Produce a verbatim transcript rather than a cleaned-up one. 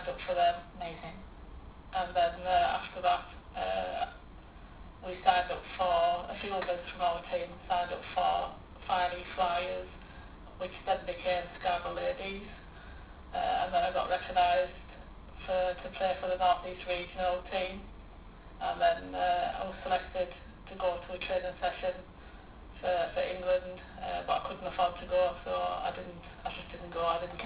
signed up for them. Amazing. And then uh, after that, uh, we signed up for, a few of us from our team signed up for Fire East Flyers, which then became Scarborough Ladies. Uh, and then I got recognised for, to play for the North East Regional team. And then uh, I was selected to go to a training session for, for England, uh, but I couldn't afford to go, so I didn't, I just didn't go, I didn't